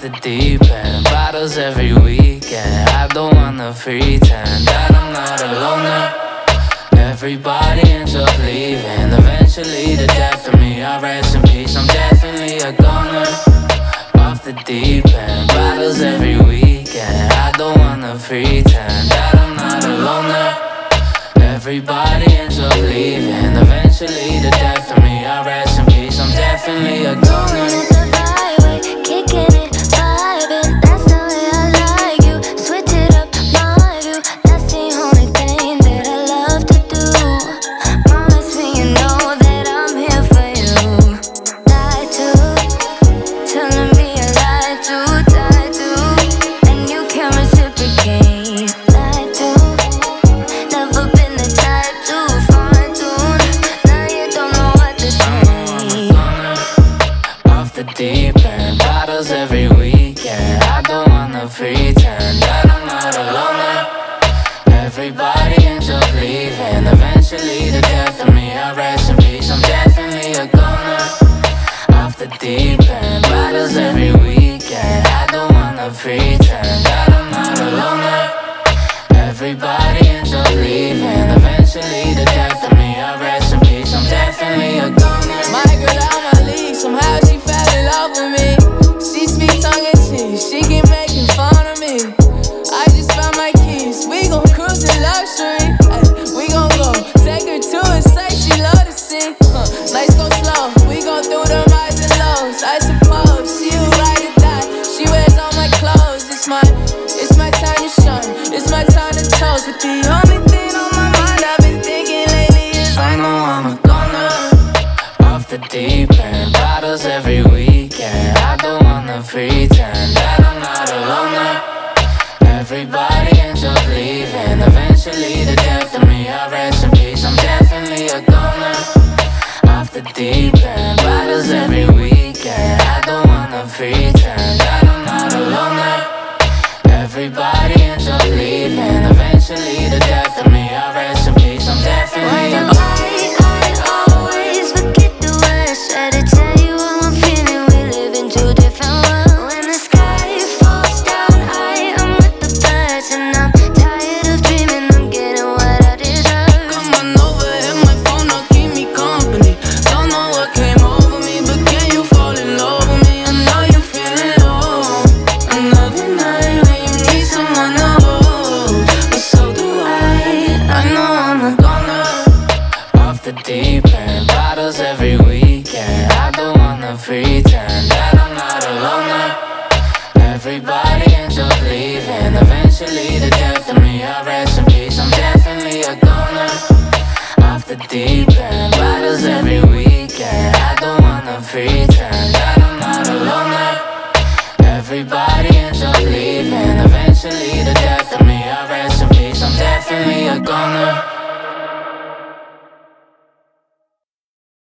the deep end, bottles every weekend. I don't wanna pretend that I'm not a loner. Everybody ends up leaving, eventually the death of me. I rest in peace, I'm definitely a goner. Off the deep end, bottles every weekend. I don't wanna pretend that I'm not a loner. Everybody ends up leaving, eventually the death of me. I rest in peace, I'm definitely a goner. Kicking it, vibing, that's the way I like you. Switch it up, my view, that's the only thing that I love to do. Promise me you know that I'm here for you. Lie to, telling me I lied to, die to, and you can't reciprocate. Lie to, never been the type to fine tune. Now you don't know what to say. Off the deep end, bottles every weekend. I don't wanna pretend that I'm not a loner. Everybody ends up leaving, eventually the death of me. I rest in peace, I'm definitely a goner. Off the deep end, bottles every weekend. I don't wanna pretend that I'm not a loner. Everybody ends up leaving, eventually the death of me. I rest in peace, I'm definitely a goner. My girl out my league, somehow she fell in love with me. She speaks tongue in cheek, she keep making fun of me. I just found my keys, we gon' cruise in luxury. Ay, we gon' go, take her to a site she love to see. Nights go slow, we go through the highs and lows. I suppose she who ride or die, she wears all my clothes. It's my time to shine, it's my time to toast. But the only thing on my mind I've been thinking lately is I know I'm a goner. Off the deep end, bottles every weekend. I don't wanna pretend that I'm not a loner. Everybody ends up leaving, eventually the death of me. I rest in peace, I'm definitely a goner. Off the deep end, bottles every weekend. I don't wanna pretend that I'm not a loner. Everybody ends up leaving, eventually the death of me. I rest in peace, I'm definitely a goner. I always forget the words. Try to tell you how I'm feeling. We live in two different worlds. When the sky falls down, I am with the birds, and I'm tired of dreaming. I'm getting what I deserve. come on over, hit my phone, don't keep me company. Don't know what came over me, but can you fall in love with me? I know you feel it all. Another night when you need someone to hold, but so do I know I'm a goner. Off the deep end, bottles every weekend. I don't wanna pretend that I'm not a loner. Everybody ends up leaving, eventually the death of me. I rest in peace, I'm definitely a goner. Off the deep